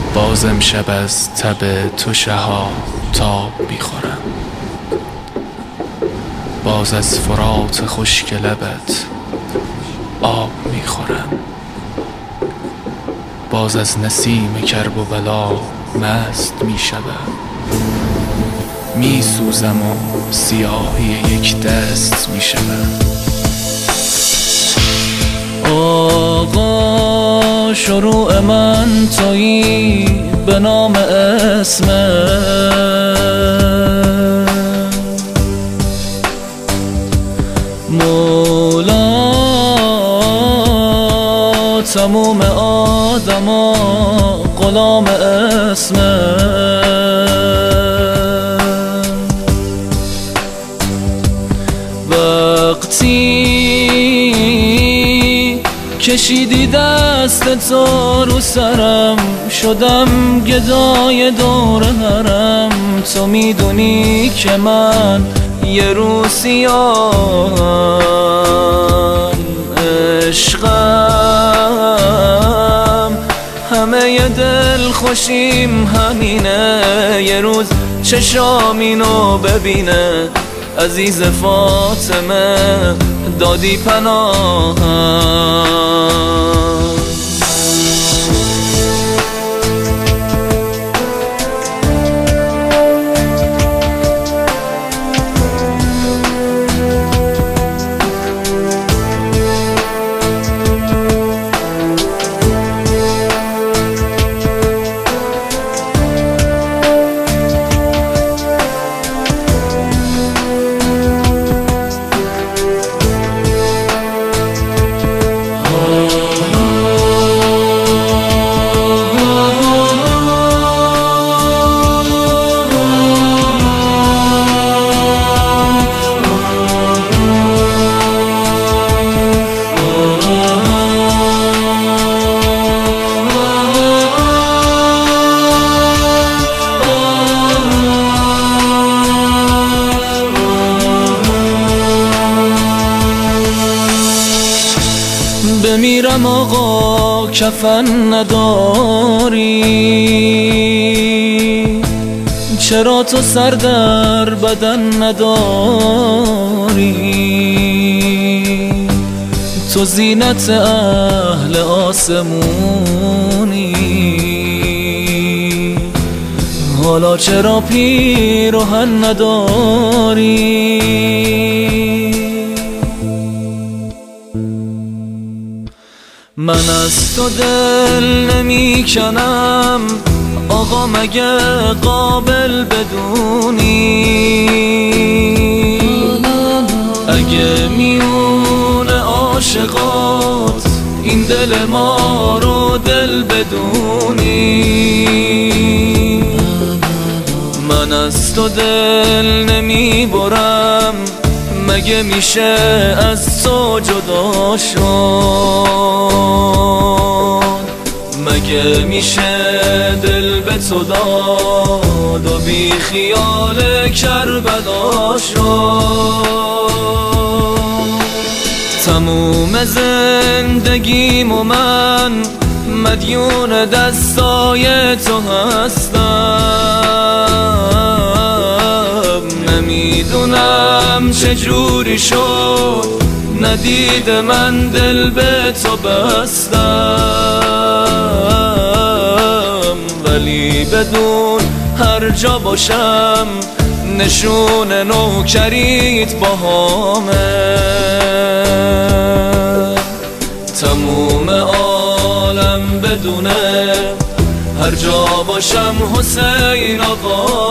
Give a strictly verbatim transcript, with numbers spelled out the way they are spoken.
باز امشب از تب تو شها تاب میخورم، باز از فرات خشک لبت آب میخورم، باز از نسیم کرب و بلا مست میشوم، میسوزم و سیاهی یک دست میشوم. آقا شروع من تویی به نام اسمت، مولا تموم آدما غلام اسمت. وقتی کشیدی دست تو رو سرم، شدم گدای دور حرم. تو میدونی که من یه روز سیاهم، عشقم همه ی دل خوشیم همینه، یه روز چشام اینو ببینه. عزیز فاطمه دادی پناهم. بمیرم آقا کفن نداری، چرا تو سر در بدن نداری؟ تو زینت اهل آسمونی، حالا چرا پیراهن نداری؟ من از تو دل نمی کنم آقا، مگه قابل بدونی؟ اگه میونه عاشقات این دل ما رو دل بدونی. من از تو دل نمی برم، مگه میشه از تو جدا شد؟ مگه میشه دل به تو داد و بی خیال کربلا شد؟ تموم زندگیم و من مدیون دستای تو هستم. نمیدونم چجوری شد ندید من دل به تو بستم، ولی بدون هر جا باشم نشون نوکریت باهامه. تموم عالم بدونه هر جا باشم حسین آقا